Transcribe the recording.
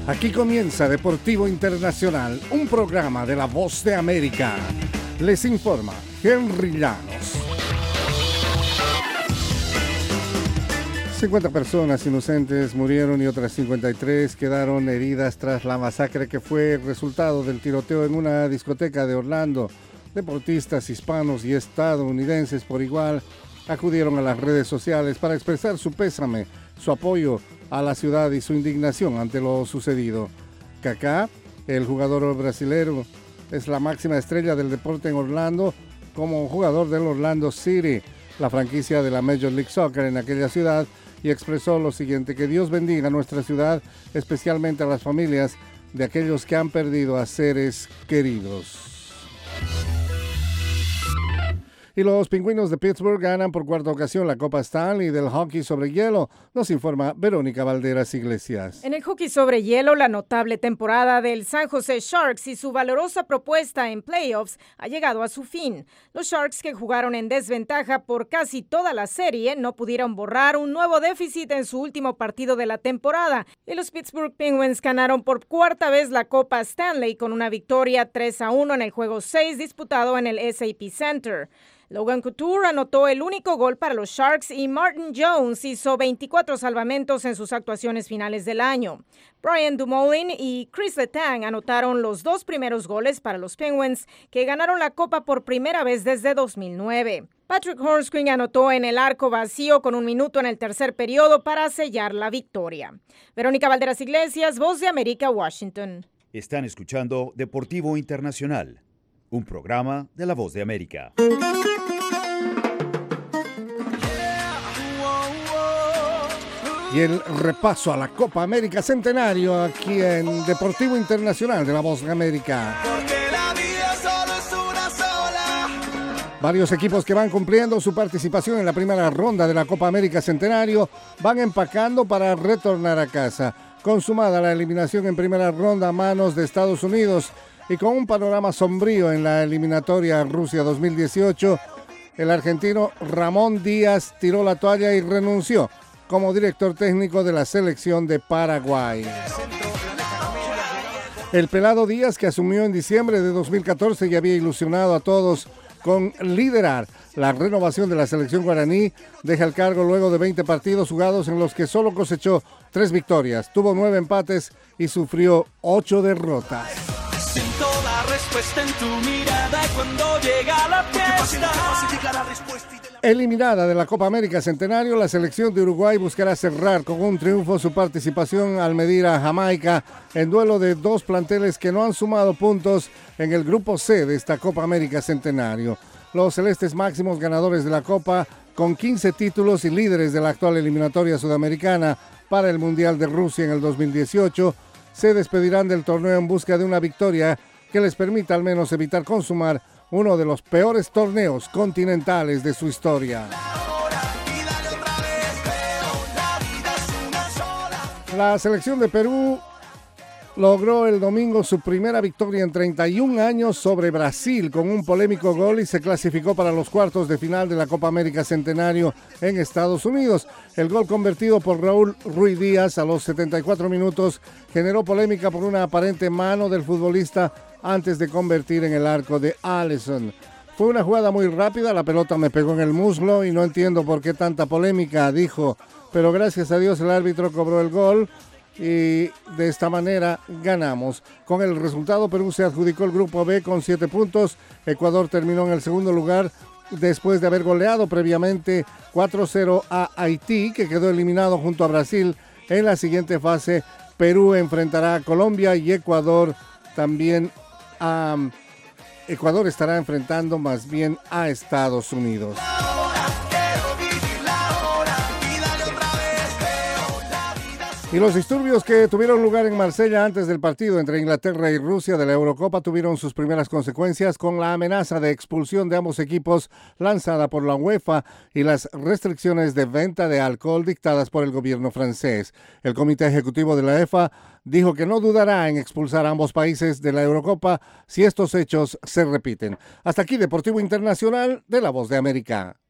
Aquí comienza Deportivo Internacional, un programa de La Voz de América. Les informa Henry Llanos. 50 personas inocentes murieron y otras 53 quedaron heridas tras la masacre que fue el resultado del tiroteo en una discoteca de Orlando. Deportistas hispanos y estadounidenses por igual acudieron a las redes sociales para expresar su pésame, su apoyo a la ciudad y su indignación ante lo sucedido. Kaká, el jugador brasilero, es la máxima estrella del deporte en Orlando como jugador del Orlando City, la franquicia de la Major League Soccer en aquella ciudad, y expresó lo siguiente: que Dios bendiga nuestra ciudad, especialmente a las familias de aquellos que han perdido a seres queridos. Y los Pingüinos de Pittsburgh ganan por cuarta ocasión la Copa Stanley del hockey sobre hielo, nos informa Verónica Valderas Iglesias. En el hockey sobre hielo, la notable temporada del San Jose Sharks y su valorosa propuesta en playoffs ha llegado a su fin. Los Sharks, que jugaron en desventaja por casi toda la serie, no pudieron borrar un nuevo déficit en su último partido de la temporada. Y los Pittsburgh Penguins ganaron por cuarta vez la Copa Stanley con una victoria 3-1 en el juego 6 disputado en el SAP Center. Logan Couture anotó el único gol para los Sharks y Martin Jones hizo 24 salvamentos en sus actuaciones finales del año. Brian Dumoulin y Chris Letang anotaron los dos primeros goles para los Penguins, que ganaron la Copa por primera vez desde 2009. Patrick Hornsquin anotó en el arco vacío con 1 minuto en el tercer periodo para sellar la victoria. Verónica Valderas Iglesias, Voz de América, Washington. Están escuchando Deportivo Internacional, un programa de La Voz de América. Y el repaso a la Copa América Centenario aquí en Deportivo Internacional de La Voz de América. Varios equipos que van cumpliendo su participación en la primera ronda de la Copa América Centenario van empacando para retornar a casa. Consumada la eliminación en primera ronda a manos de Estados Unidos y con un panorama sombrío en la eliminatoria Rusia 2018, el argentino Ramón Díaz tiró la toalla y renunció como director técnico de la selección de Paraguay. El pelado Díaz, que asumió en diciembre de 2014 y había ilusionado a todos con liderar la renovación de la selección guaraní, deja el cargo luego de 20 partidos jugados en los que solo cosechó 3 victorias, tuvo 9 empates y sufrió 8 derrotas. Siento la respuesta en tu mirada cuando llega la fiesta. Eliminada de la Copa América Centenario, la selección de Uruguay buscará cerrar con un triunfo su participación al medir a Jamaica en duelo de dos planteles que no han sumado puntos en el grupo C de esta Copa América Centenario. Los celestes, máximos ganadores de la Copa, con 15 títulos y líderes de la actual eliminatoria sudamericana para el Mundial de Rusia en el 2018, se despedirán del torneo en busca de una victoria que les permita al menos evitar consumar uno de los peores torneos continentales de su historia. La selección de Perú logró el domingo su primera victoria en 31 años sobre Brasil con un polémico gol y se clasificó para los cuartos de final de la Copa América Centenario en Estados Unidos. El gol convertido por Raúl Ruiz Díaz a los 74 minutos generó polémica por una aparente mano del futbolista antes de convertir en el arco de Alisson. Fue una jugada muy rápida, la pelota me pegó en el muslo y no entiendo por qué tanta polémica, dijo, pero gracias a Dios el árbitro cobró el gol y de esta manera ganamos. Con el resultado, Perú se adjudicó el grupo B con 7 puntos. Ecuador terminó en el segundo lugar después de haber goleado previamente 4-0 a Haití, que quedó eliminado junto a Brasil. En la siguiente fase, Perú enfrentará a Colombia y Ecuador también Ecuador estará enfrentando más bien a Estados Unidos. Y los disturbios que tuvieron lugar en Marsella antes del partido entre Inglaterra y Rusia de la Eurocopa tuvieron sus primeras consecuencias con la amenaza de expulsión de ambos equipos lanzada por la UEFA y las restricciones de venta de alcohol dictadas por el gobierno francés. El Comité Ejecutivo de la UEFA dijo que no dudará en expulsar a ambos países de la Eurocopa si estos hechos se repiten. Hasta aquí Deportivo Internacional de La Voz de América.